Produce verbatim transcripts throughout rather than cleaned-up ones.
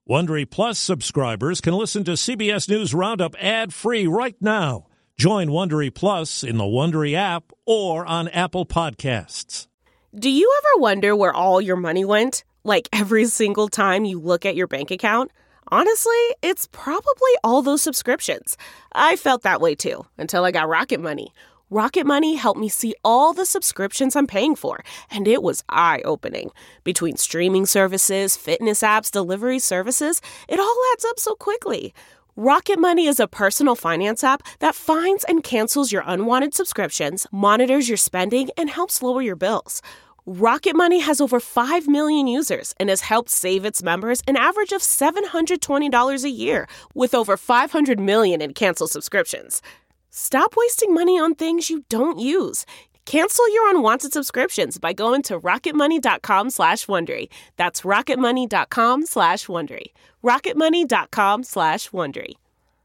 Wondery Plus subscribers can listen to C B S News Roundup ad-free right now. Join Wondery Plus in the Wondery app or on Apple Podcasts. Do you ever wonder where all your money went? Like every single time you look at your bank account? Honestly, it's probably all those subscriptions. I felt that way too, until I got Rocket Money. Rocket Money helped me see all the subscriptions I'm paying for, and it was eye-opening. Between streaming services, fitness apps, delivery services, it all adds up so quickly. Rocket Money is a personal finance app that finds and cancels your unwanted subscriptions, monitors your spending, and helps lower your bills. Rocket Money has over five million users and has helped save its members an average of seven hundred twenty dollars a year, with over five hundred million in canceled subscriptions. Stop wasting money on things you don't use. Cancel your unwanted subscriptions by going to rocketmoney.com slash Wondery. That's rocketmoney.com slash Wondery. rocketmoney.com slash Wondery.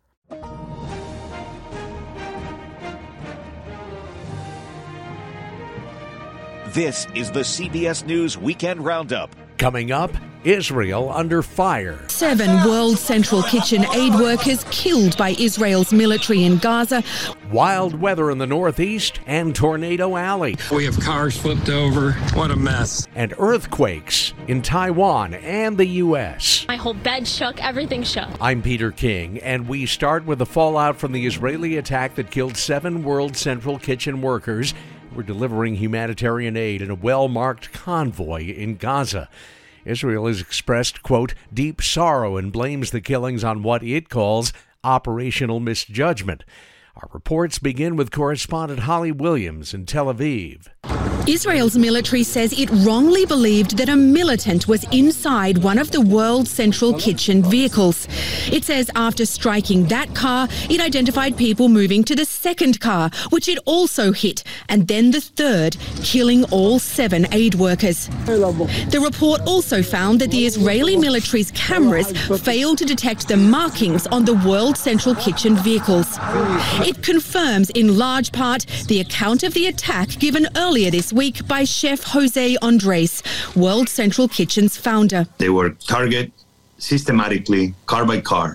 This is the C B S News Weekend Roundup. Coming up, Israel under fire. Seven World Central Kitchen aid workers killed by Israel's military in Gaza. Wild weather in the Northeast and Tornado Alley. We have cars flipped over. What a mess. And earthquakes in Taiwan and the U S. My whole bed shook. Everything shook. I'm Peter King, and we start with the fallout from the Israeli attack that killed seven World Central Kitchen workers. We're delivering humanitarian aid in a well-marked convoy in Gaza. Israel has expressed, quote, deep sorrow and blames the killings on what it calls operational misjudgment. Our reports begin with correspondent Holly Williams in Tel Aviv. Israel's military says it wrongly believed that a militant was inside one of the World Central Kitchen vehicles. It says after striking that car, it identified people moving to the second car, which it also hit, and then the third, killing all seven aid workers. The report also found that the Israeli military's cameras failed to detect the markings on the World Central Kitchen vehicles. It confirms in large part the account of the attack given earlier this week by Chef Jose Andres, World Central Kitchen's founder. They were targeted systematically, car by car.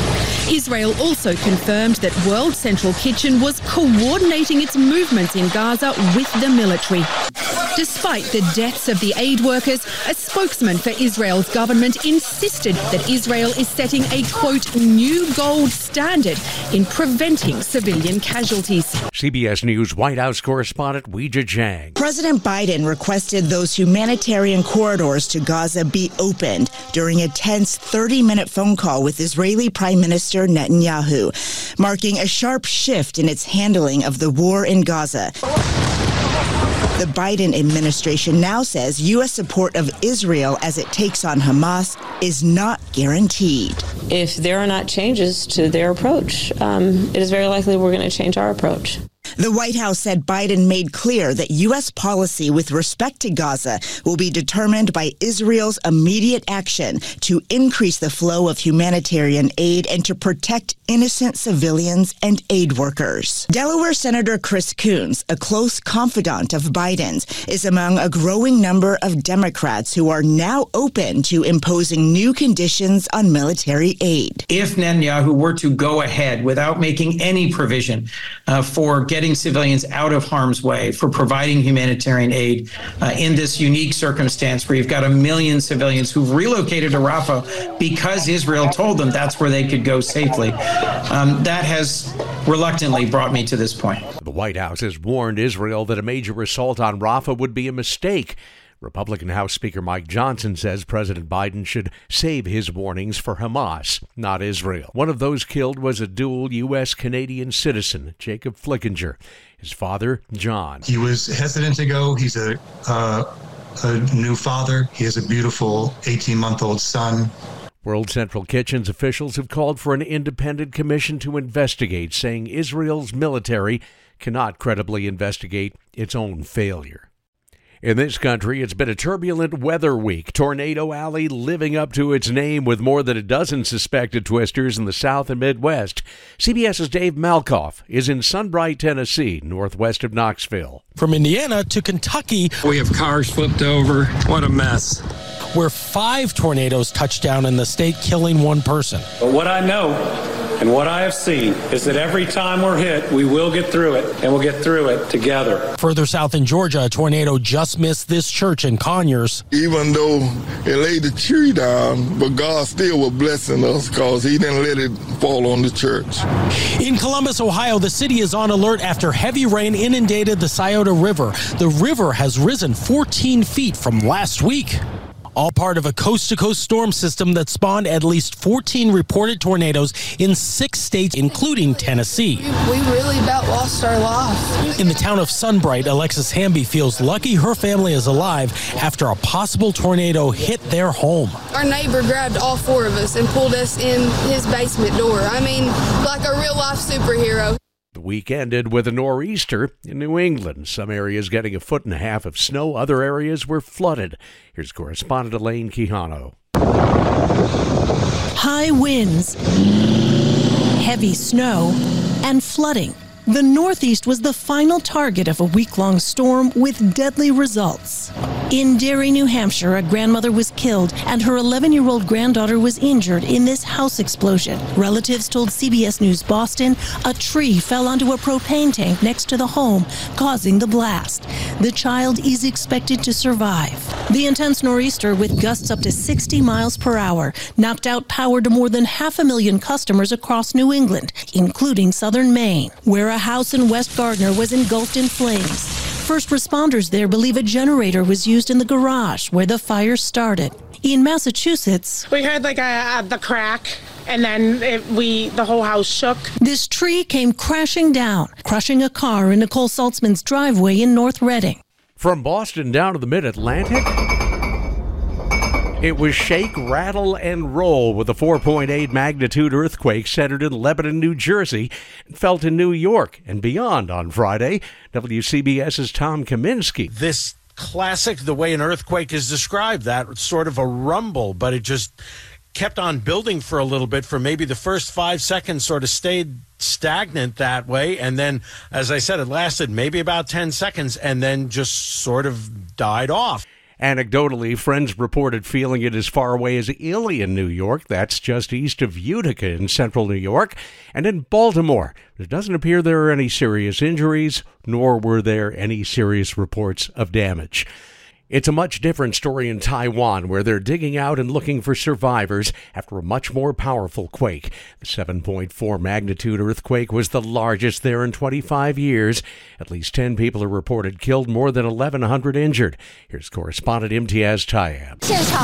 Israel also confirmed that World Central Kitchen was coordinating its movements in Gaza with the military. Despite the deaths of the aid workers, a spokesman for Israel's government insisted that Israel is setting a, quote, new gold standard in preventing civilian casualties. C B S News White House correspondent Weijia Jiang. President Biden requested those humanitarian corridors to Gaza be opened during a tense thirty-minute phone call with Israeli Prime Minister Netanyahu, marking a sharp shift in its handling of the war in Gaza. The Biden administration now says U S support of Israel as it takes on Hamas is not guaranteed. If there are not changes to their approach, um, it is very likely we're going to change our approach. The White House said Biden made clear that U S policy with respect to Gaza will be determined by Israel's immediate action to increase the flow of humanitarian aid and to protect innocent civilians and aid workers. Delaware Senator Chris Coons, a close confidant of Biden's, is among a growing number of Democrats who are now open to imposing new conditions on military aid. If Netanyahu were to go ahead without making any provision uh, for getting civilians out of harm's way, for providing humanitarian aid uh, in this unique circumstance where you've got a million civilians who've relocated to Rafah because Israel told them that's where they could go safely. Um, that has reluctantly brought me to this point. The White House has warned Israel that a major assault on Rafah would be a mistake. Republican House Speaker Mike Johnson says President Biden should save his warnings for Hamas, not Israel. One of those killed was a dual U S Canadian citizen, Jacob Flickinger. His father, John. He was hesitant to go. He's a, uh, a new father. He has a beautiful eighteen-month-old son. World Central Kitchen's officials have called for an independent commission to investigate, saying Israel's military cannot credibly investigate its own failure. In this country, it's been a turbulent weather week. Tornado Alley living up to its name with more than a dozen suspected twisters in the South and Midwest. CBS's Dave Malkoff is in Sunbright, Tennessee, northwest of Knoxville. From Indiana to Kentucky. We have cars flipped over. What a mess. where five tornadoes touched down in the state, killing one person. But what I know and what I have seen is that every time we're hit, we will get through it, and we'll get through it together. Further south in Georgia, a tornado just missed this church in Conyers. Even though it laid the tree down, but God still was blessing us because he didn't let it fall on the church. In Columbus, Ohio, the city is on alert after heavy rain inundated the Scioto River. The river has risen fourteen feet from last week. All part of a coast-to-coast storm system that spawned at least fourteen reported tornadoes in six states, including Tennessee. We really about lost our life. In the town of Sunbright, Alexis Hamby feels lucky her family is alive after a possible tornado hit their home. Our neighbor grabbed all four of us and pulled us in his basement door. I mean, like a real-life superhero. The week ended with a nor'easter in New England. Some areas getting a foot and a half of snow. Other areas were flooded. Here's correspondent Elaine Quijano. High winds, heavy snow, and flooding. The Northeast was the final target of a week-long storm with deadly results. In Derry, New Hampshire, a grandmother was killed and her eleven-year-old granddaughter was injured in this house explosion. Relatives told C B S News Boston a tree fell onto a propane tank next to the home, causing the blast. The child is expected to survive. The intense nor'easter, with gusts up to sixty miles per hour, knocked out power to more than half a million customers across New England, including southern Maine, where a house in West Gardner was engulfed in flames. First responders there believe a generator was used in the garage where the fire started. In Massachusetts, we heard like a, a the crack, and then it, we the whole house shook. This tree came crashing down, crushing a car in Nicole Saltzman's driveway in North Reading. From Boston down to the mid-Atlantic, it was shake, rattle, and roll with a four point eight magnitude earthquake centered in Lebanon, New Jersey, and felt in New York and beyond on Friday. W C B S's Tom Kaminsky. This classic, the way an earthquake is described, that sort of a rumble, but it just kept on building for a little bit. For maybe the first five seconds sort of stayed stagnant that way, and then, as I said, it lasted maybe about ten seconds and then just sort of died off. Anecdotally, friends reported feeling it as far away as Ilion, New York. That's just east of Utica in central New York. And in Baltimore, it doesn't appear there are any serious injuries, nor were there any serious reports of damage. It's a much different story in Taiwan, where they're digging out and looking for survivors after a much more powerful quake. The seven point four magnitude earthquake was the largest there in twenty-five years. At least ten people are reported killed, more than eleven hundred injured. Here's correspondent Imtiaz Tayyab.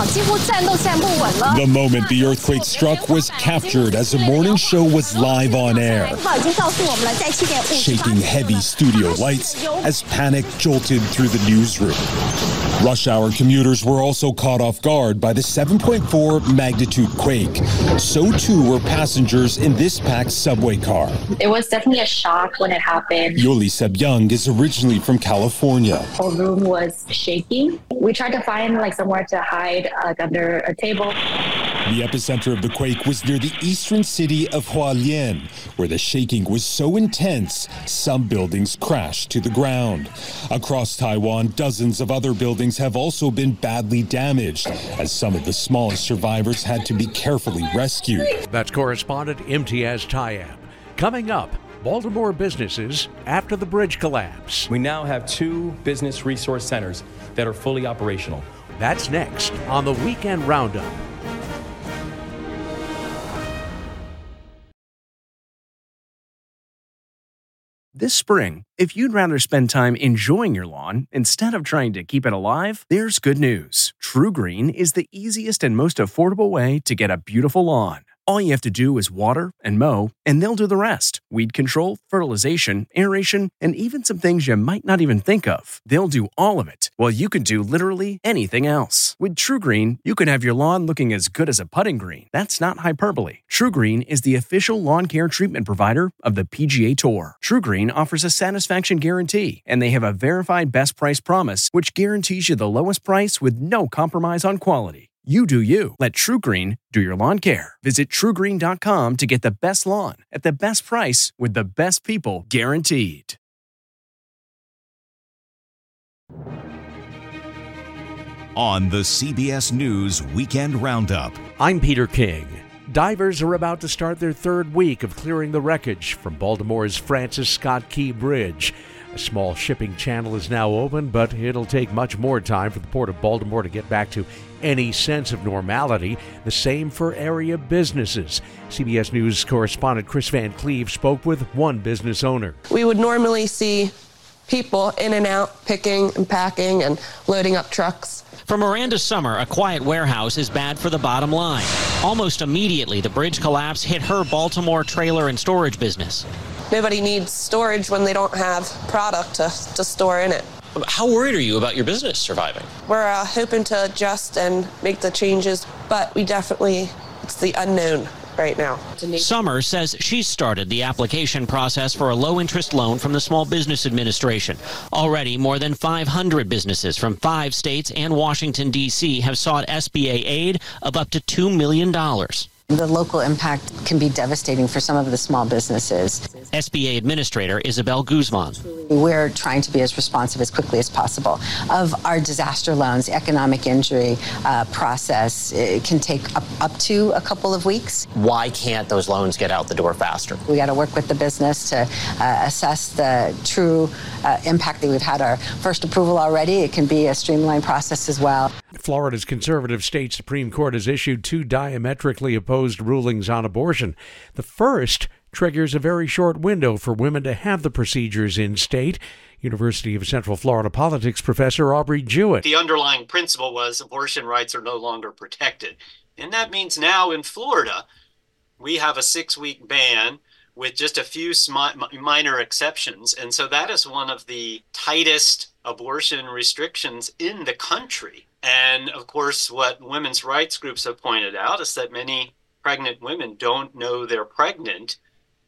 The moment the earthquake struck was captured as the morning show was live on air, shaking heavy studio lights as panic jolted through the newsroom. Rush hour commuters were also caught off guard by the seven point four magnitude quake. So too were passengers in this packed subway car. It was definitely a shock when it happened. Yoli Sebyung is originally from California. The whole room was shaking. We tried to find like somewhere to hide, like under a table. The epicenter of the quake was near the eastern city of Hualien, where the shaking was so intense, some buildings crashed to the ground. Across Taiwan, dozens of other buildings have also been badly damaged, as some of the smallest survivors had to be carefully rescued. That's correspondent Imtiaz Tayyab. Coming up, Baltimore businesses after the bridge collapse. We now have two business resource centers that are fully operational. That's next on the Weekend Roundup. This spring, if you'd rather spend time enjoying your lawn instead of trying to keep it alive, there's good news. TruGreen is the easiest and most affordable way to get a beautiful lawn. All you have to do is water and mow, and they'll do the rest. Weed control, fertilization, aeration, and even some things you might not even think of. They'll do all of it, while you can do literally anything else. With TruGreen, you can have your lawn looking as good as a putting green. That's not hyperbole. TruGreen is the official lawn care treatment provider of the P G A Tour. TruGreen offers a satisfaction guarantee, and they have a verified best price promise, which guarantees you the lowest price with no compromise on quality. You do you. Let TruGreen do your lawn care. Visit True Green dot com to get the best lawn at the best price with the best people guaranteed. on the C B S News Weekend Roundup. I'm Peter King. Divers are about to start their third week of clearing the wreckage from Baltimore's Francis Scott Key Bridge. A small shipping channel is now open, but it'll take much more time for the Port of Baltimore to get back to any sense of normality. The same for area businesses. C B S News correspondent Chris Van Cleve spoke with one business owner. We would normally see people in and out, picking and packing and loading up trucks. For Miranda Summer, a quiet warehouse is bad for the bottom line. Almost immediately, the bridge collapse hit her Baltimore trailer and storage business. Nobody needs storage when they don't have product to, to store in it. How worried are you about your business surviving? We're uh, hoping to adjust and make the changes, but we definitely, it's the unknown right now. Summer says she's started the application process for a low-interest loan from the Small Business Administration. Already, more than five hundred businesses from five states and Washington, D C have sought S B A aid of up to two million dollars. The local impact can be devastating for some of the small businesses. S B A Administrator Isabel Guzman. We're trying to be as responsive as quickly as possible. Of our disaster loans, economic injury uh, process, it can take up, up to a couple of weeks. Why can't those loans get out the door faster? We got to work with the business to uh, assess the true uh, impact that we've had our first approval already. It can be a streamlined process as well. Florida's conservative state Supreme Court has issued two diametrically opposed rulings on abortion. The first triggers a very short window for women to have the procedures in state. University of Central Florida politics professor Aubrey Jewett. The underlying principle was abortion rights are no longer protected. And that means now in Florida, we have a six-week ban with just a few smi- minor exceptions. And so that is one of the tightest abortion restrictions in the country. And of course, what women's rights groups have pointed out is that many pregnant women don't know they're pregnant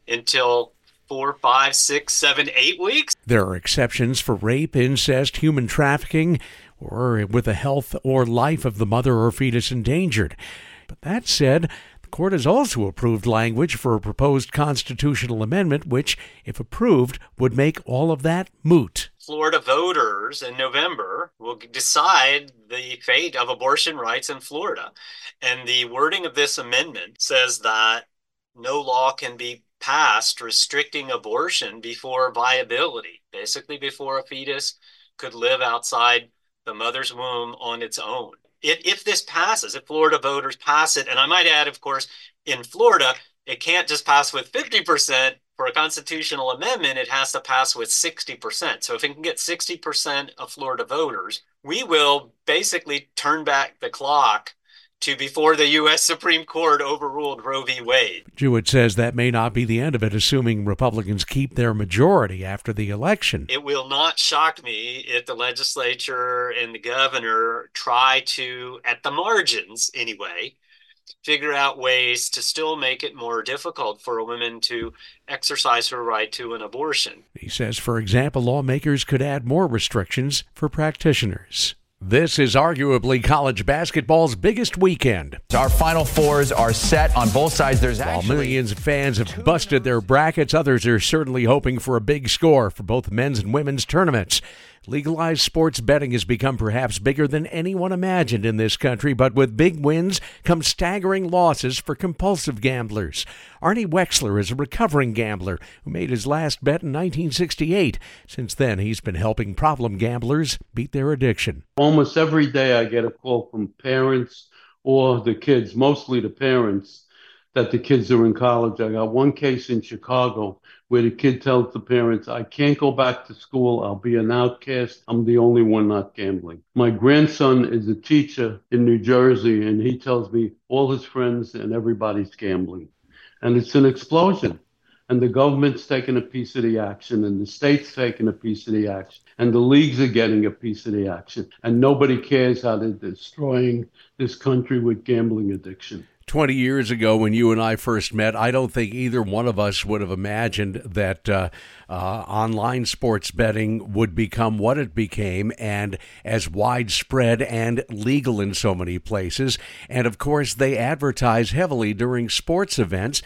until four, five, six, seven, eight weeks. There are exceptions for rape, incest, human trafficking, or with the health or life of the mother or fetus endangered. But that said, the court has also approved language for a proposed constitutional amendment, which, if approved, would make all of that moot. Florida voters in November will decide the fate of abortion rights in Florida. And the wording of this amendment says that no law can be passed restricting abortion before viability, basically before a fetus could live outside the mother's womb on its own. If, if this passes, if Florida voters pass it, and I might add, of course, in Florida, it can't just pass with fifty percent. For a constitutional amendment, it has to pass with sixty percent. So if it can get sixty percent of Florida voters, we will basically turn back the clock to before the U S Supreme Court overruled Roe v. Wade. Jewett says that may not be the end of it, assuming Republicans keep their majority after the election. It will not shock me if the legislature and the governor try to, at the margins anyway, figure out ways to still make it more difficult for a woman to exercise her right to an abortion. He says, for example, lawmakers could add more restrictions for practitioners. This is arguably college basketball's biggest weekend. Our Final Fours are set on both sides. There's While actually millions of fans have busted their brackets, others are certainly hoping for a big score for both men's and women's tournaments. Legalized sports betting has become perhaps bigger than anyone imagined in this country, but with big wins come staggering losses for compulsive gamblers. Arnie Wexler is a recovering gambler who made his last bet in nineteen sixty-eight. Since then, he's been helping problem gamblers beat their addiction. Almost every day I get a call from parents or the kids, mostly the parents, that the kids are in college. I got one case in Chicago where the kid tells the parents, I can't go back to school. I'll be an outcast. I'm the only one not gambling. My grandson is a teacher in New Jersey, and he tells me all his friends and everybody's gambling. And it's an explosion. And the government's taking a piece of the action, and the state's taking a piece of the action, and the leagues are getting a piece of the action. And nobody cares how they're destroying this country with gambling addiction. Twenty years ago, when you and I first met, I don't think either one of us would have imagined that uh, uh, online sports betting would become what it became and as widespread and legal in so many places. And of course, they advertise heavily during sports events.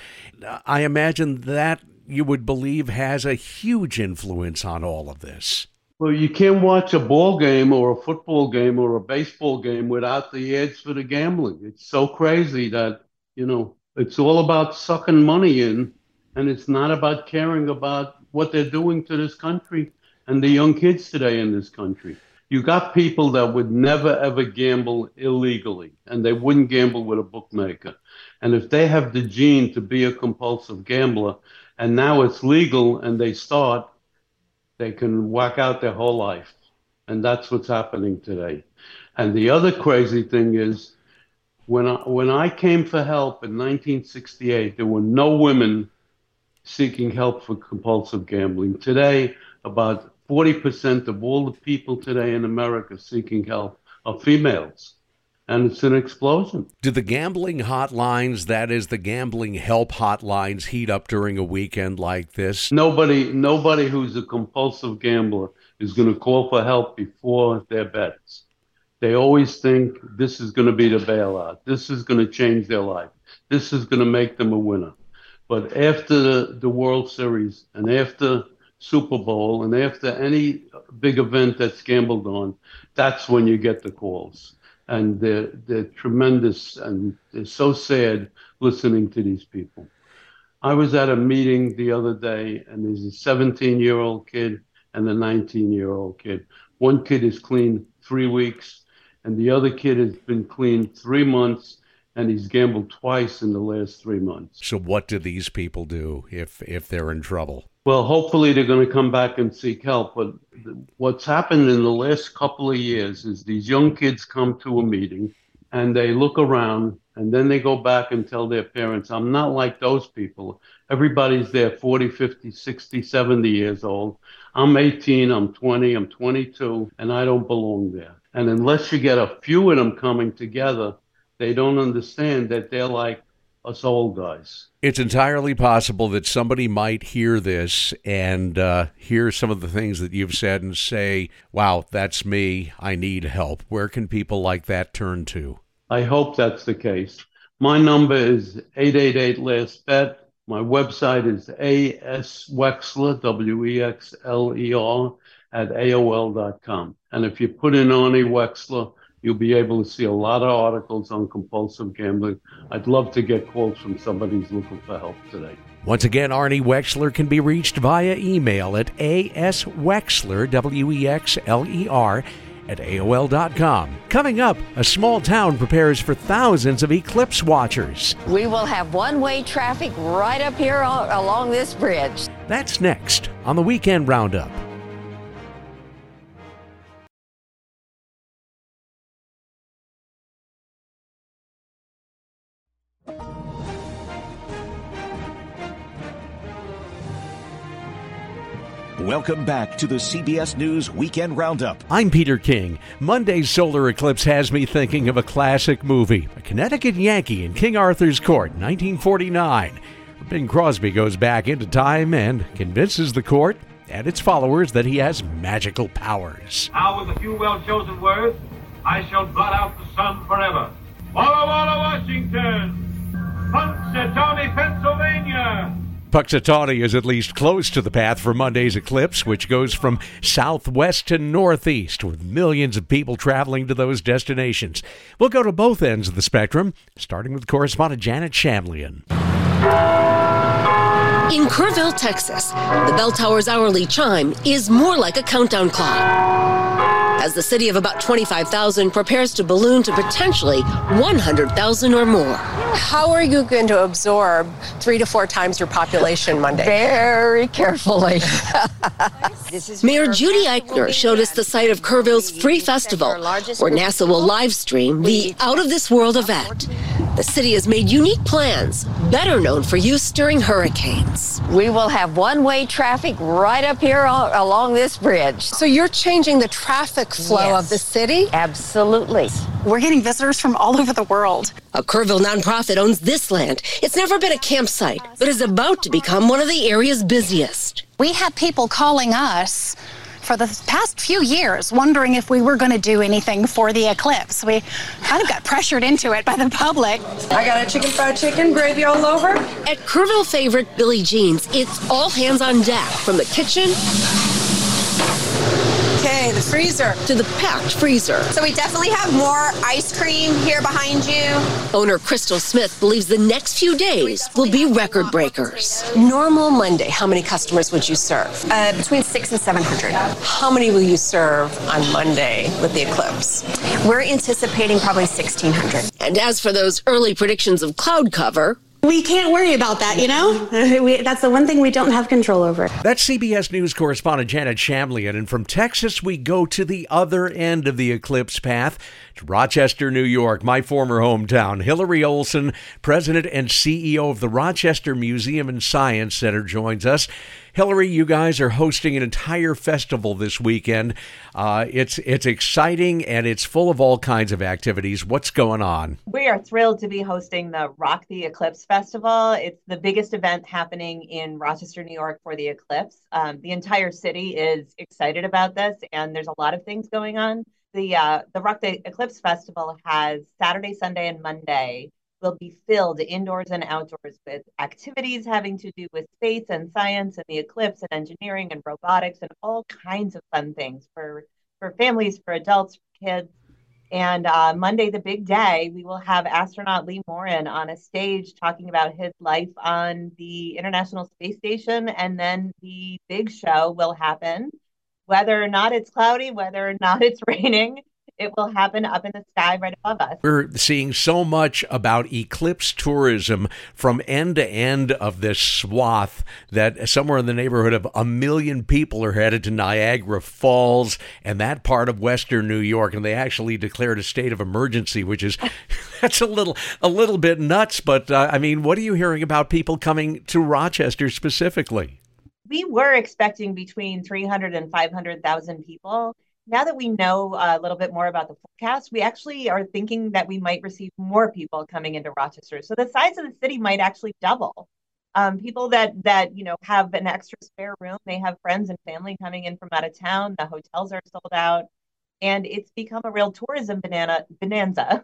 I imagine that you would believe has a huge influence on all of this. Well, you can't watch a ball game or a football game or a baseball game without the ads for the gambling. It's so crazy that, you know, it's all about sucking money in, and it's not about caring about what they're doing to this country and the young kids today in this country. You got people that would never, ever gamble illegally, and they wouldn't gamble with a bookmaker. And if they have the gene to be a compulsive gambler, and now it's legal and they start, they can whack out their whole life. And that's what's happening today. And the other crazy thing is, when I, when I came for help in nineteen sixty-eight, there were no women seeking help for compulsive gambling. Today, about forty percent of all the people today in America seeking help are females. And it's an explosion. Do the gambling hotlines, that is the gambling help hotlines, heat up during a weekend like this? Nobody nobody who's a compulsive gambler is going to call for help before their bets. They always think this is going to be the bailout. This is going to change their life. This is going to make them a winner. But after the, the World Series and after Super Bowl and after any big event that's gambled on, that's when you get the calls. And they're, they're tremendous, and they're so sad listening to these people. I was at a meeting the other day, and there's a seventeen-year-old kid and a nineteen-year-old kid. One kid is clean three weeks, and the other kid has been clean three months, and he's gambled twice in the last three months. So what do these people do if if they're in trouble? Well, hopefully they're going to come back and seek help. But what's happened in the last couple of years is these young kids come to a meeting and they look around and then they go back and tell their parents, I'm not like those people. Everybody's there forty, fifty, sixty, seventy years old. I'm eighteen, I'm twenty, I'm twenty-two, and I don't belong there. And unless you get a few of them coming together, they don't understand that they're like us old guys. It's entirely possible that somebody might hear this and uh, hear some of the things that you've said and say, wow, that's me, I need help. Where can people like that turn to? I hope that's the case. My number is eight eight eight last bet. My website is aswexler, W E X L E R, at A O L dot com. And if you put in Arnie Wexler, you'll be able to see a lot of articles on compulsive gambling. I'd love to get calls from somebody who's looking for help today. Once again, Arnie Wexler can be reached via email at aswexler, W E X L E R, at A O L dot com. Coming up, a small town prepares for thousands of eclipse watchers. We will have one-way traffic right up here along this bridge. That's next on the Weekend Roundup. Welcome back to the C B S News Weekend Roundup. I'm Peter King. Monday's solar eclipse has me thinking of a classic movie, A Connecticut Yankee in King Arthur's Court, nineteen forty-nine. Bing Crosby goes back into time and convinces the court and its followers that he has magical powers. Now, with a few well-chosen words, I shall blot out the sun forever. Walla Walla, Washington! Punxsutawney, Pennsylvania! Punxsutawney is at least close to the path for Monday's eclipse, which goes from southwest to northeast, with millions of people traveling to those destinations. We'll go to both ends of the spectrum, starting with correspondent Janet Shamlian. In Kerrville, Texas, the bell tower's hourly chime is more like a countdown clock, as the city of about twenty-five thousand prepares to balloon to potentially one hundred thousand or more. How are you going to absorb three to four times your population Monday? Very carefully. Mayor Judy Eichner showed us the site of Kerrville's free festival, where NASA will live stream the out-of-this-world event. The city has made unique plans, better known for use during hurricanes. We will have one-way traffic right up here along this bridge. So you're changing the traffic flow yes. of the city? Absolutely. We're getting visitors from all over the world. A Kerrville nonprofit owns this land. It's never been a campsite, but is about to become one of the area's busiest. We had people calling us for the past few years wondering if we were going to do anything for the eclipse. We kind of got pressured into it by the public. I got a chicken fried chicken, gravy all over. At Kerrville favorite Billy Jean's, it's all hands on deck, from the kitchen freezer. To the packed freezer. So we definitely have more ice cream here behind you. Owner Crystal Smith believes the next few days will be record breakers. Normal Monday, how many customers would you serve? Uh, between six and seven hundred. How many will you serve on Monday with the eclipse? We're anticipating probably sixteen hundred. And as for those early predictions of cloud cover, we can't worry about that, you know? we, that's the one thing we don't have control over. That's C B S News correspondent Janet Shamlian. And from Texas, we go to the other end of the eclipse path, to Rochester, New York, my former hometown. Hillary Olson, president and C E O of the Rochester Museum and Science Center, joins us. Hillary, you guys are hosting an entire festival this weekend. Uh, it's it's exciting and it's full of all kinds of activities. What's going on? We are thrilled to be hosting the Rock the Eclipse Festival. It's the biggest event happening in Rochester, New York for the eclipse. Um, the entire city is excited about this, and there's a lot of things going on. The uh, the Rock the Eclipse Festival has Saturday, Sunday, and Monday will be filled indoors and outdoors with activities having to do with space and science and the eclipse and engineering and robotics and all kinds of fun things for, for families, for adults, for kids. And uh, Monday, the big day, we will have astronaut Lee Morin on a stage talking about his life on the International Space Station. And then the big show will happen, whether or not it's cloudy, whether or not it's raining. It will happen up in the sky right above us. We're seeing so much about eclipse tourism from end to end of this swath that somewhere in the neighborhood of a million people are headed to Niagara Falls and that part of Western New York. And they actually declared a state of emergency, which is, that's a little, a little bit nuts. But uh, I mean, what are you hearing about people coming to Rochester specifically? We were expecting between three hundred and five hundred thousand people. Now that we know a little bit more about the forecast, we actually are thinking that we might receive more people coming into Rochester. So the size of the city might actually double. Um, people that, that, you know, have an extra spare room, they have friends and family coming in from out of town. The hotels are sold out. And it's become a real tourism banana, bonanza,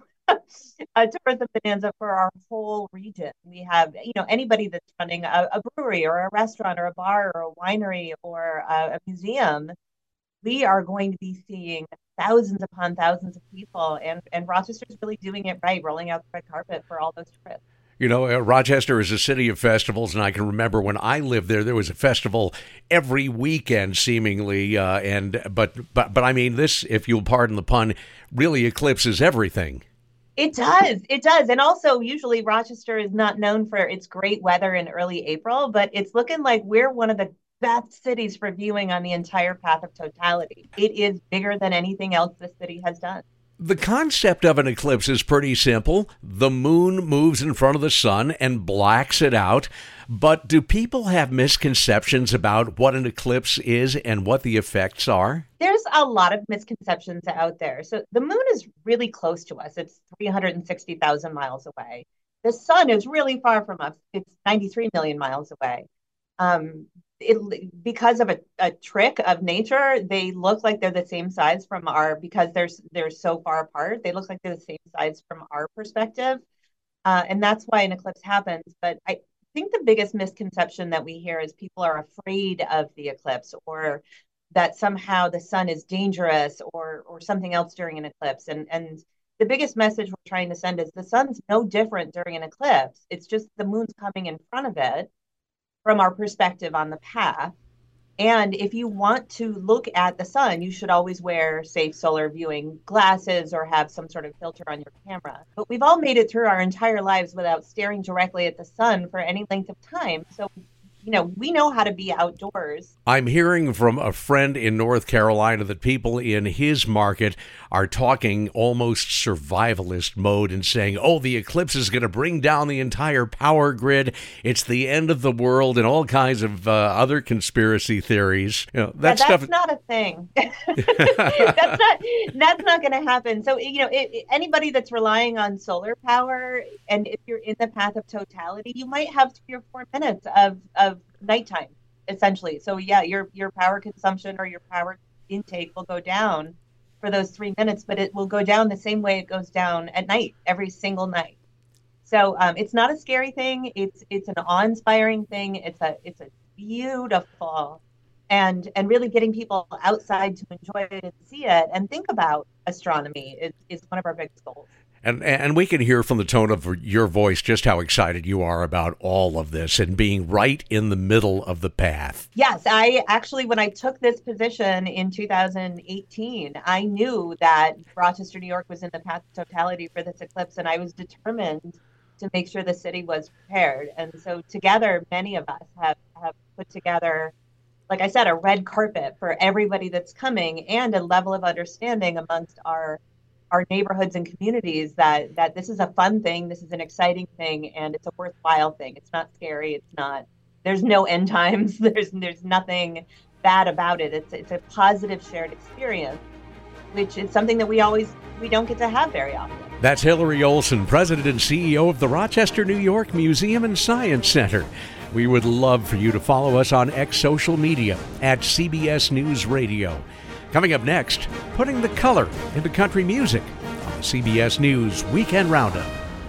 a tourism bonanza for our whole region. We have, you know, anybody that's running a, a brewery or a restaurant or a bar or a winery or a, a museum, we are going to be seeing thousands upon thousands of people, and, and Rochester's really doing it right, rolling out the red carpet for all those trips. You know, uh, Rochester is a city of festivals, and I can remember when I lived there, there was a festival every weekend, seemingly. Uh, and but but but I mean, this, if you'll pardon the pun, really eclipses everything. It does. It does. And also, usually Rochester is not known for its great weather in early April, but it's looking like we're one of the best cities for viewing on the entire path of totality. It is bigger than anything else the city has done. The concept of an eclipse is pretty simple. The moon moves in front of the sun and blacks it out. But do people have misconceptions about what an eclipse is and what the effects are? There's a lot of misconceptions out there. So the moon is really close to us. It's three hundred sixty thousand miles away. The sun is really far from us. It's ninety-three million miles away. Um, It, because of a, a trick of nature, they look like they're the same size from our, because they're, they're so far apart, they look like they're the same size from our perspective. Uh, and that's why an eclipse happens. But I think the biggest misconception that we hear is people are afraid of the eclipse, or that somehow the sun is dangerous, or or something else during an eclipse. And, and the biggest message we're trying to send is the sun's no different during an eclipse. It's just the moon's coming in front of it from our perspective on the path. And if you want to look at the sun, you should always wear safe solar viewing glasses or have some sort of filter on your camera. But we've all made it through our entire lives without staring directly at the sun for any length of time. So, you know, we know how to be outdoors. I'm hearing from a friend in North Carolina that people in his market are talking almost survivalist mode and saying, oh, the eclipse is going to bring down the entire power grid. It's the end of the world, and all kinds of uh, other conspiracy theories. You know, that yeah, that's stuff... not a thing. that's not that's not going to happen. So, you know, it, anybody that's relying on solar power, and if you're in the path of totality, you might have three or four minutes of, of nighttime, essentially. So yeah, your your power consumption or your power intake will go down for those three minutes, but it will go down the same way it goes down at night, every single night. So um, it's not a scary thing. It's it's an awe-inspiring thing. It's a it's a beautiful and and really getting people outside to enjoy it and see it and think about astronomy is, is one of our biggest goals. And and we can hear from the tone of your voice just how excited you are about all of this and being right in the middle of the path. Yes, I actually, when I took this position in two thousand eighteen, I knew that Rochester, New York was in the path of totality for this eclipse, and I was determined to make sure the city was prepared. And so together, many of us have, have put together, like I said, a red carpet for everybody that's coming and a level of understanding amongst our our neighborhoods and communities that that this is a fun thing, this is an exciting thing, and it's a worthwhile thing. It's not scary. It's not, there's no end times. There's there's nothing bad about it. It's it's a positive shared experience, which is something that we always, we don't get to have very often. That's Hillary Olsen, President and C E O of the Rochester, New York Museum and Science Center. We would love for you to follow us on X social media at C B S News Radio. Coming up next, putting the color into country music on the C B S News Weekend Roundup.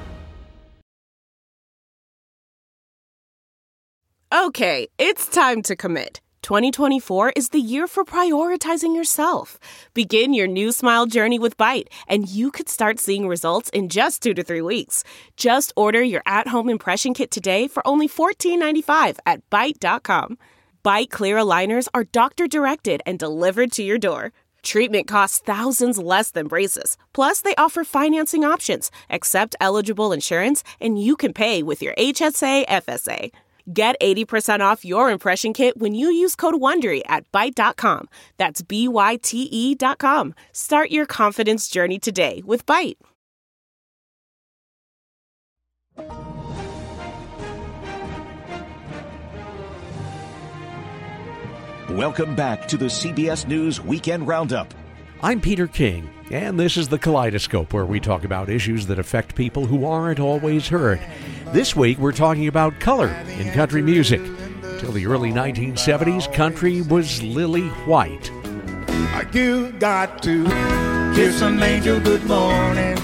Okay, it's time to commit. twenty twenty-four is the year for prioritizing yourself. Begin your new smile journey with Byte, and you could start seeing results in just two to three weeks. Just order your at-home impression kit today for only fourteen ninety-five at byte dot com. Byte clear aligners are doctor-directed and delivered to your door. Treatment costs thousands less than braces. Plus, they offer financing options, accept eligible insurance, and you can pay with your H S A F S A. Get eighty percent off your impression kit when you use code WONDERY at byte dot com. That's B Y T E dot com. Start your confidence journey today with Byte. Welcome back to the C B S News Weekend Roundup. I'm Peter King, and this is the Kaleidoscope, where we talk about issues that affect people who aren't always heard. This week, we're talking about color in country music. Till the early nineteen seventies, country was lily white. You got to kiss an angel good morning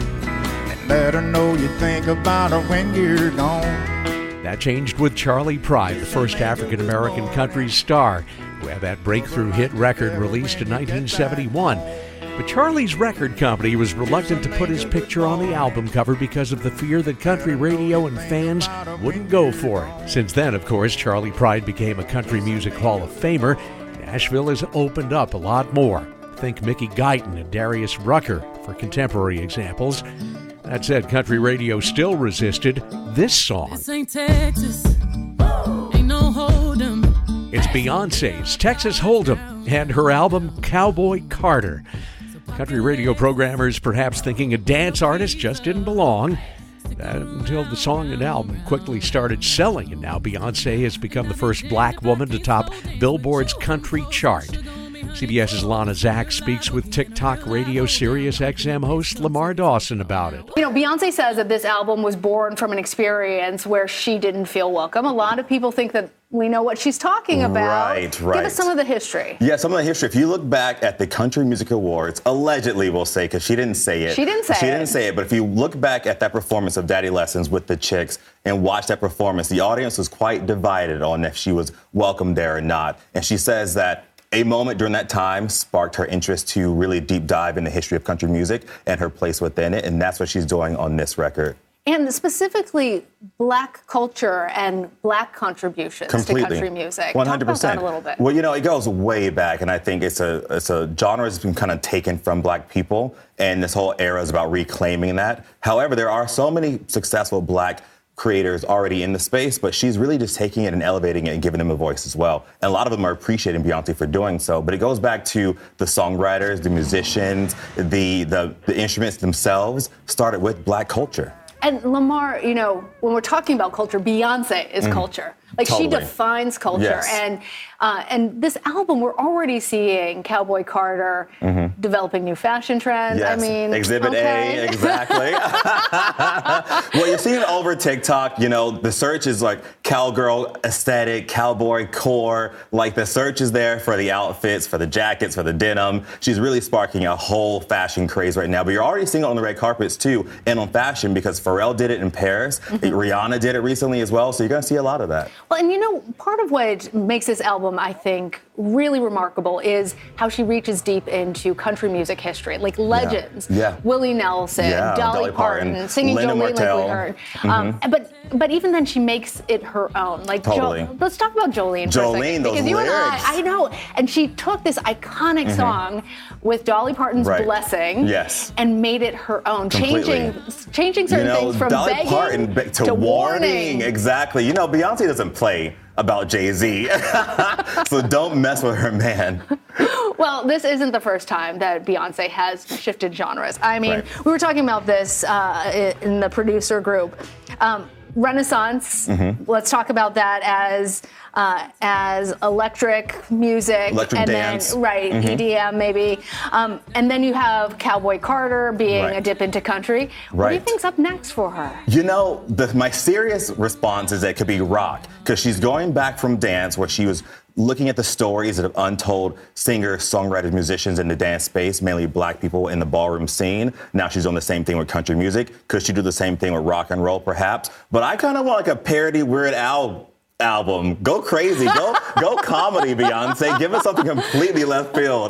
and let her know you think about her when you're gone. That changed with Charley Pride, the first African-American country star, who had that breakthrough hit record released in nineteen seventy-one. But Charley's record company was reluctant to put his picture on the album cover because of the fear that country radio and fans wouldn't go for it. Since then, of course, Charley Pride became a Country Music Hall of Famer. Nashville has opened up a lot more. Think Mickey Guyton and Darius Rucker for contemporary examples. That said, country radio still resisted this song. This ain't Texas. Ain't no Hold'em. It's Beyonce's Texas Hold'em and her album Cowboy Carter. Country radio programmers perhaps thinking a dance artist just didn't belong. That until the song and album quickly started selling, and now Beyonce has become the first black woman to top Billboard's country chart. CBS's Lana Zak speaks with TikTok radio Sirius X M host Lamar Dawson about it. You know, Beyonce says that this album was born from an experience where she didn't feel welcome. A lot of people think that we know what she's talking about. Right, right. Give us some of the history. Yeah, some of the history. If you look back at the Country Music Awards, allegedly we'll say, because she didn't say it. She didn't say she it. She didn't say it, but if you look back at that performance of Daddy Lessons with the Chicks and watch that performance, the audience was quite divided on if she was welcome there or not. And she says that a moment during that time sparked her interest to really deep dive in the history of country music and her place within it, and that's what she's doing on this record. And specifically, black culture and black contributions Completely. to country music. one hundred percent. Talk about that a little bit. Well, you know, it goes way back, and I think it's a it's a genre that's been kind of taken from black people, and this whole era is about reclaiming that. However, there are so many successful black creators already in the space, but she's really just taking it and elevating it and giving them a voice as well. And a lot of them are appreciating Beyonce for doing so. But it goes back to the songwriters, the musicians, the the, the instruments themselves started with black culture. And Lamar, you know, when we're talking about culture, Beyonce is mm, culture. Like totally. She defines culture. Yes. And uh, and this album, we're already seeing Cowboy Carter mm-hmm. developing new fashion trends. Yes. I mean, Exhibit okay. A, exactly. Well, you're seeing it over TikTok. You know, the search is like cowgirl aesthetic, cowboy core. Like the search is there for the outfits, for the jackets, for the denim. She's really sparking a whole fashion craze right now. But you're already seeing it on the red carpets too, and on fashion, because Pharrell did it in Paris. Mm-hmm. Rihanna did it recently as well. So you're going to see a lot of that. Well, and you know, part of what makes this album, I think, really remarkable is how she reaches deep into country music history, like legends. Yeah. yeah. Willie Nelson, yeah, Dolly, Dolly Parton, Parton, singing Linda Jolene Martell. like we heard. Mm-hmm. Um, but but even then, she makes it her own. Like totally. jo- let's talk about Jolene. For Jolene, a second, those because you lyrics. and I, I know, and she took this iconic mm-hmm. song with Dolly Parton's right. Blessing, yes. and made it her own, Completely. changing changing certain you know, things from Dolly begging Parton to, to warning. warning. Exactly. You know, Beyonce doesn't play about Jay-Z, so don't mess with her man. Well, this isn't the first time that Beyonce has shifted genres. I mean, right. we were talking about this uh, in the producer group. Um, Renaissance, mm-hmm. let's talk about that as uh, as electric music. Electric and dance. Then, right, mm-hmm. E D M maybe. Um, and then you have Cowboy Carter being right. a dip into country. Right. What do you think's up next for her? You know, the, my serious response is that it could be rock, because she's going back from dance where she was looking at the stories of untold singers, songwriters, musicians in the dance space, mainly black people in the ballroom scene. Now she's doing the same thing with country music. Could she do the same thing with rock and roll, perhaps? But I kind of want like a parody Weird Al album. Go crazy. Go go comedy, Beyonce. Give us something completely left field.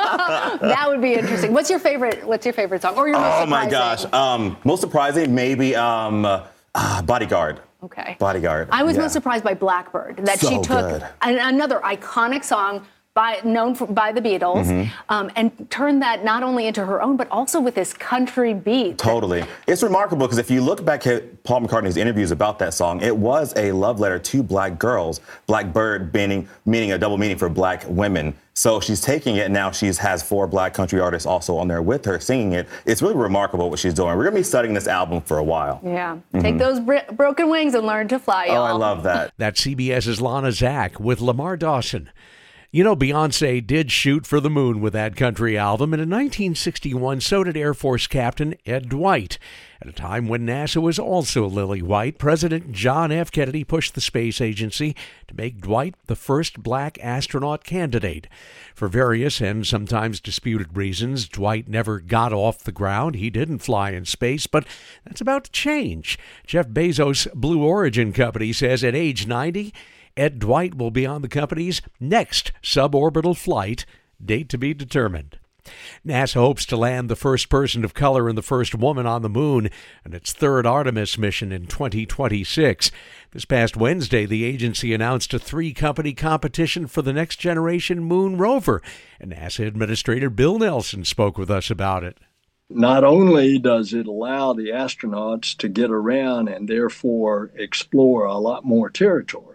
That would be interesting. What's your favorite What's your favorite song? Or your most Oh, surprising? my gosh. Um, most surprising, maybe um, uh, Bodyguard. Okay. Bodyguard. I was yeah. most surprised by Blackbird, that So she took good. an, another iconic song by known for, by the Beatles, Mhm. um, and turned that not only into her own, but also with this country beat. Totally. It's remarkable because if you look back at Paul McCartney's interviews about that song, it was a love letter to black girls, Blackbird meaning, meaning a double meaning for black women. So she's taking it, and now she has four black country artists also on there with her singing it. It's really remarkable what she's doing. We're going to be studying this album for a while. Yeah. Mhm. Take those br- broken wings and learn to fly, y'all. Oh, I love that. That's CBS's Lana Zak with Lamar Dawson. You know, Beyonce did shoot for the moon with that country album, and in nineteen sixty-one, so did Air Force Captain Ed Dwight. At a time when NASA was also lily white, President John F. Kennedy pushed the space agency to make Dwight the first black astronaut candidate. For various and sometimes disputed reasons, Dwight never got off the ground. He didn't fly in space, but that's about to change. Jeff Bezos' Blue Origin company says at age ninety, Ed Dwight will be on the company's next suborbital flight, date to be determined. NASA hopes to land the first person of color and the first woman on the moon in its third Artemis mission in twenty twenty-six. This past Wednesday, the agency announced a three-company competition for the next generation moon rover, and NASA Administrator Bill Nelson spoke with us about it. Not only does it allow the astronauts to get around and therefore explore a lot more territory,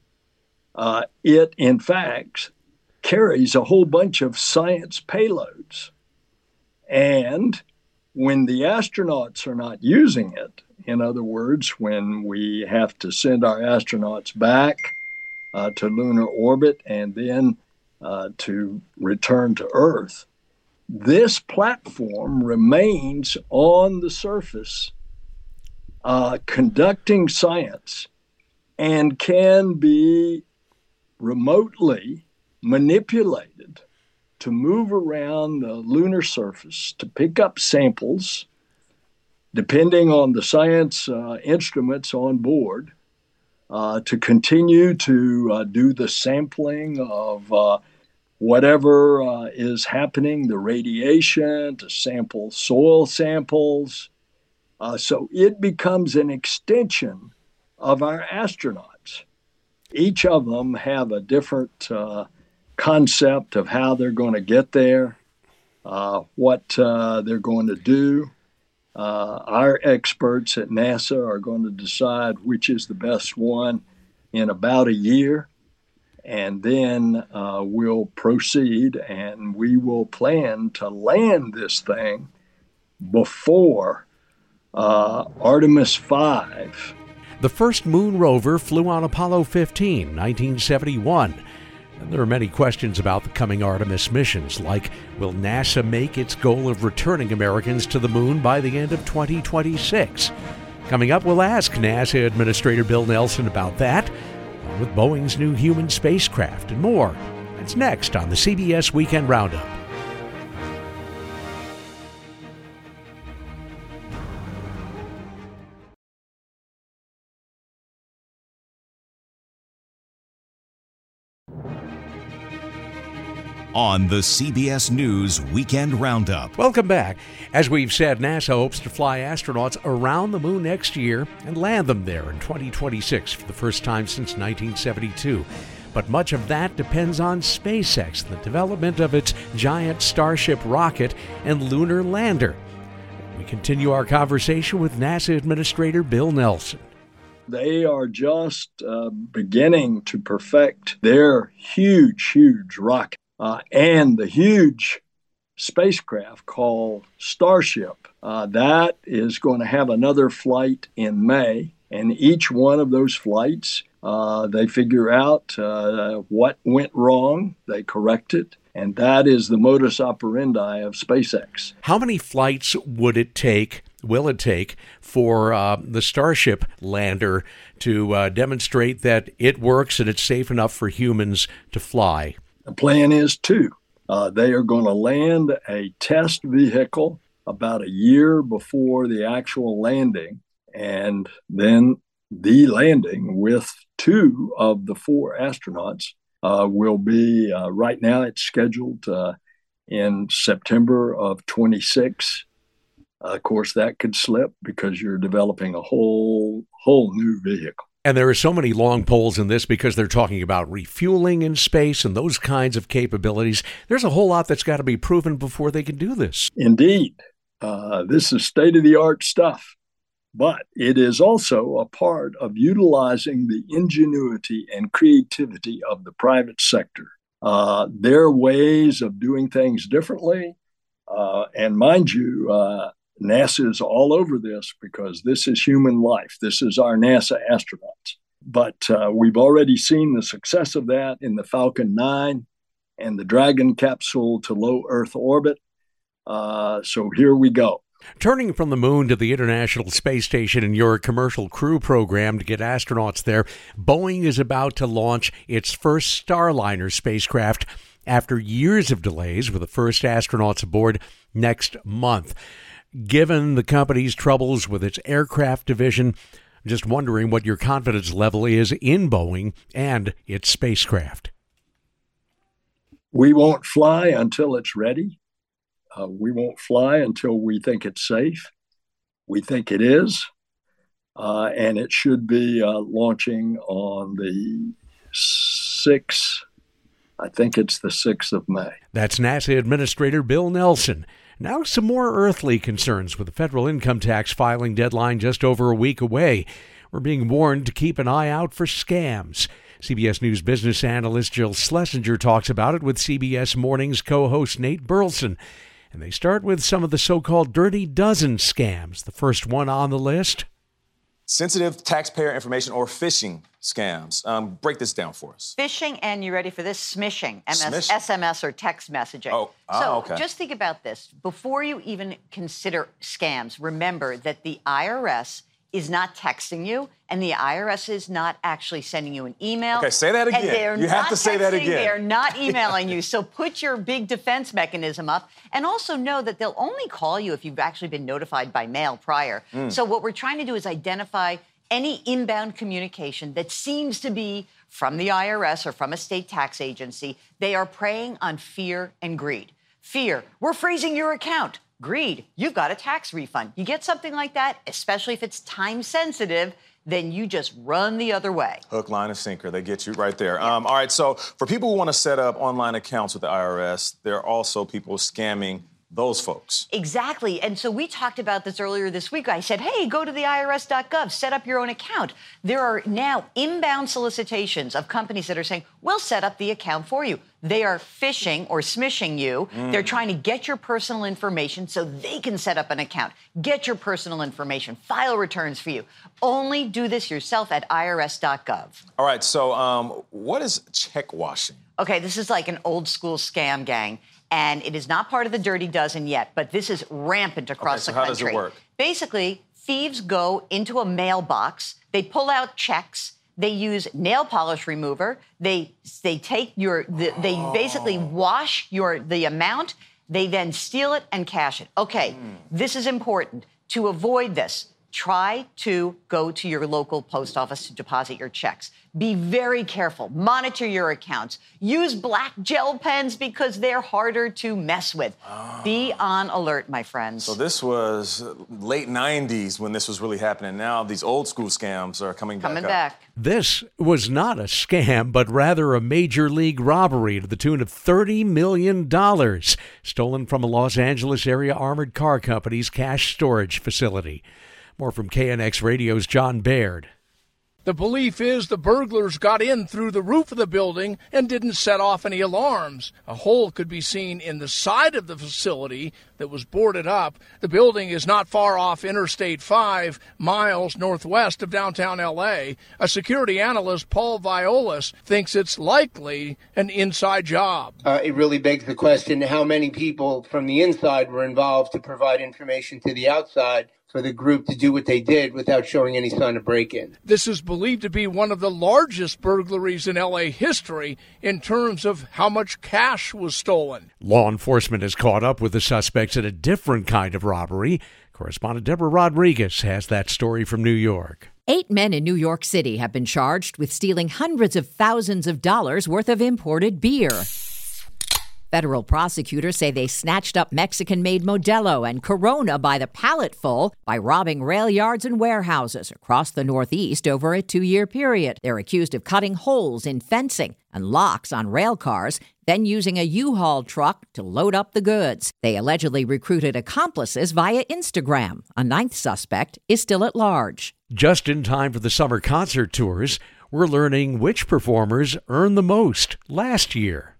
Uh, it, in fact, carries a whole bunch of science payloads. And when the astronauts are not using it, in other words, when we have to send our astronauts back uh, to lunar orbit and then uh, to return to Earth, this platform remains on the surface, uh, conducting science, and can be remotely manipulated to move around the lunar surface to pick up samples, depending on the science uh, instruments on board, uh, to continue to uh, do the sampling of uh, whatever uh, is happening, the radiation, to sample soil samples. Uh, so it becomes an extension of our astronauts. Each of them have a different uh, concept of how they're going to get there, uh, what uh, they're going to do. Uh, our experts at NASA are going to decide which is the best one in about a year, and then uh, we'll proceed and we will plan to land this thing before uh, Artemis five. The first moon rover flew on Apollo fifteen, nineteen seventy-one. And there are many questions about the coming Artemis missions, like will NASA make its goal of returning Americans to the moon by the end of twenty twenty-six? Coming up, we'll ask NASA Administrator Bill Nelson about that, along with Boeing's new human spacecraft and more. That's next on the C B S Weekend Roundup. On the C B S News Weekend Roundup. Welcome back. As we've said, NASA hopes to fly astronauts around the moon next year and land them there in twenty twenty-six for the first time since nineteen seventy-two. But much of that depends on SpaceX, the development of its giant Starship rocket and lunar lander. We continue our conversation with NASA Administrator Bill Nelson. They are just uh, beginning to perfect their huge, huge rocket. Uh, and the huge spacecraft called Starship. Uh, that is going to have another flight in May. And each one of those flights, uh, they figure out uh, what went wrong, they correct it. And that is the modus operandi of SpaceX. How many flights would it take, will it take, for uh, the Starship lander to uh, demonstrate that it works and it's safe enough for humans to fly? The plan is two. Uh, they are going to land a test vehicle about a year before the actual landing, and then the landing with two of the four astronauts uh, will be, uh, right now it's scheduled uh, in September of twenty-six. Uh, of course, that could slip because you're developing a whole, whole new vehicle. And there are so many long poles in this because they're talking about refueling in space and those kinds of capabilities. There's a whole lot that's got to be proven before they can do this. Indeed. Uh, this is state-of-the-art stuff. But it is also a part of utilizing the ingenuity and creativity of the private sector. Uh, there are ways of doing things differently. Uh, and mind you, uh, NASA is all over this because this is human life. This is our NASA astronauts. But uh, we've already seen the success of that in the Falcon nine and the Dragon capsule to low Earth orbit. Uh, so here we go. Turning from the moon to the International Space Station in your commercial crew program to get astronauts there, Boeing is about to launch its first Starliner spacecraft after years of delays, with the first astronauts aboard next month. Given the company's troubles with its aircraft division, I'm just wondering what your confidence level is in Boeing and its spacecraft. We won't fly until it's ready. Uh, we won't fly until we think it's safe. We think it is. Uh, and it should be uh, launching on the sixth, I think it's the sixth of May. That's NASA Administrator Bill Nelson. Now some more earthly concerns with the federal income tax filing deadline just over a week away. We're being warned to keep an eye out for scams. C B S News business analyst Jill Schlesinger talks about it with C B S Mornings co-host Nate Burleson. And they start with some of the so-called dirty dozen scams. The first one on the list: sensitive taxpayer information or phishing scams. Um, break this down for us. Phishing, and you ready for this? Smishing, M S, Smish? S M S or text messaging. Oh, ah, so okay. just think about this. Before you even consider scams, remember that the I R S is not texting you, and the I R S is not actually sending you an email. Okay, say that again. And they're You have not to say texting, that again. They're not emailing you. So put your big defense mechanism up, and also know that they'll only call you if you've actually been notified by mail prior. Mm. So what we're trying to do is identify any inbound communication that seems to be from the I R S or from a state tax agency. They are preying on fear and greed. Fear, we're freezing your account. Greed, you've got a tax refund. You get something like that, especially if it's time sensitive, then you just run the other way. Hook, line, and sinker. They get you right there. Um, all right, so for people who want to set up online accounts with the I R S, there are also people scamming those folks. Exactly. And so we talked about this earlier this week. I said, hey, go to the I R S dot gov, set up your own account. There are now inbound solicitations of companies that are saying, we'll set up the account for you. They are phishing or smishing you. Mm. They're trying to get your personal information so they can set up an account, get your personal information, file returns for you. Only do this yourself at I R S dot gov. All right, so um, what is check washing? Okay, this is like an old school scam gang. And it is not part of the Dirty Dozen yet, but this is rampant across okay, so the country. How does it work? Basically, thieves go into a mailbox, they pull out checks, they use nail polish remover, they they take your, the, they basically wash your the amount, they then steal it and cash it. Okay, mm. This is important. To avoid this, try to go to your local post office to deposit your checks. Be very careful. Monitor your accounts. Use black gel pens because they're harder to mess with. Oh. Be on alert, my friends. So this was late nineties when this was really happening. Now these old school scams are coming back Coming up. back. This was not a scam, but rather a major league robbery to the tune of thirty million dollars, stolen from a Los Angeles area armored car company's cash storage facility. More from K N X Radio's John Baird. The belief is the burglars got in through the roof of the building and didn't set off any alarms. A hole could be seen in the side of the facility that was boarded up. The building is not far off Interstate five, miles northwest of downtown L A. A security analyst, Paul Violas, thinks it's likely an inside job. Uh, it really begs the question how many people from the inside were involved to provide information to the outside for the group to do what they did without showing any sign of break-in. This is believed to be one of the largest burglaries in L A history in terms of how much cash was stolen. Law enforcement has caught up with the suspects in a different kind of robbery. Correspondent Deborah Rodriguez has that story from New York. Eight men in New York City have been charged with stealing hundreds of thousands of dollars worth of imported beer. Federal prosecutors say they snatched up Mexican-made Modelo and Corona by the palletful by robbing rail yards and warehouses across the Northeast over a two-year period. They're accused of cutting holes in fencing and locks on rail cars, then using a U-Haul truck to load up the goods. They allegedly recruited accomplices via Instagram. A ninth suspect is still at large. Just in time for the summer concert tours, we're learning which performers earned the most last year.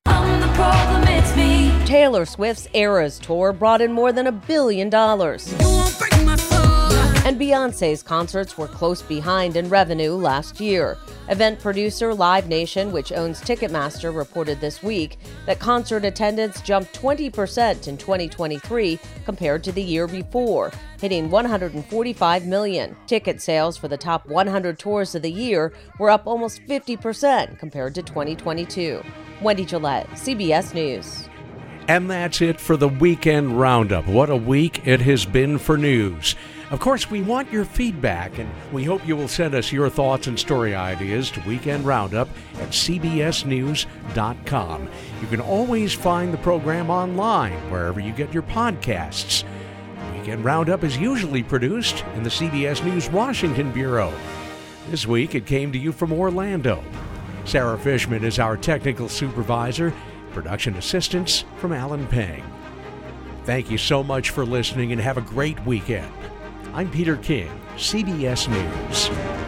Taylor Swift's Eras Tour brought in more than a billion dollars. And Beyoncé's concerts were close behind in revenue last year. Event producer Live Nation, which owns Ticketmaster, reported this week that concert attendance jumped twenty percent in twenty twenty-three compared to the year before, hitting one hundred forty-five million. Ticket sales for the top one hundred tours of the year were up almost fifty percent compared to twenty twenty-two. Wendy Gillette, C B S News. And that's it for the Weekend Roundup. What a week it has been for news. Of course, we want your feedback, and we hope you will send us your thoughts and story ideas to Weekend Roundup at c b s news dot com. You can always find the program online, wherever you get your podcasts. Weekend Roundup is usually produced in the C B S News Washington Bureau. This week, it came to you from Orlando. Sarah Fishman is our technical supervisor. Production assistance from Alan Pang. Thank you so much for listening and have a great weekend. I'm Peter King, C B S News.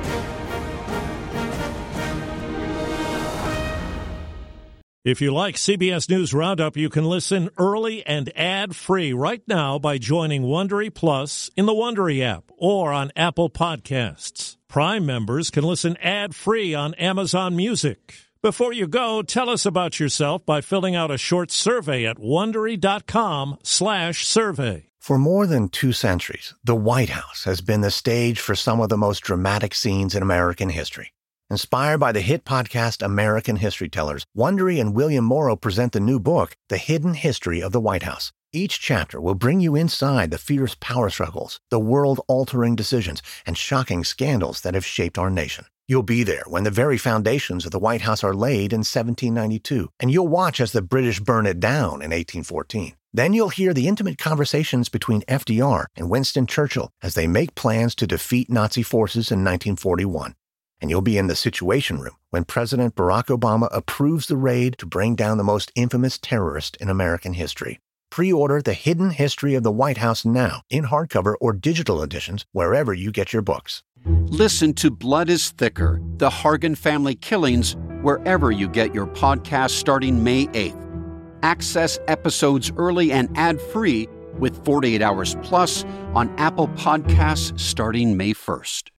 If you like C B S News Roundup, you can listen early and ad-free right now by joining Wondery Plus in the Wondery app or on Apple Podcasts. Prime members can listen ad-free on Amazon Music. Before you go, tell us about yourself by filling out a short survey at Wondery.com slash survey. For more than two centuries, the White House has been the stage for some of the most dramatic scenes in American history. Inspired by the hit podcast American History Tellers, Wondery and William Morrow present the new book, The Hidden History of the White House. Each chapter will bring you inside the fierce power struggles, the world-altering decisions, and shocking scandals that have shaped our nation. You'll be there when the very foundations of the White House are laid in seventeen ninety-two, and you'll watch as the British burn it down in eighteen fourteen. Then you'll hear the intimate conversations between F D R and Winston Churchill as they make plans to defeat Nazi forces in nineteen forty-one. And you'll be in the Situation Room when President Barack Obama approves the raid to bring down the most infamous terrorist in American history. Pre-order The Hidden History of the White House now in hardcover or digital editions wherever you get your books. Listen to Blood is Thicker, The Hargan Family Killings, wherever you get your podcast starting May eighth. Access episodes early and ad-free with forty-eight hours plus on Apple Podcasts starting May first.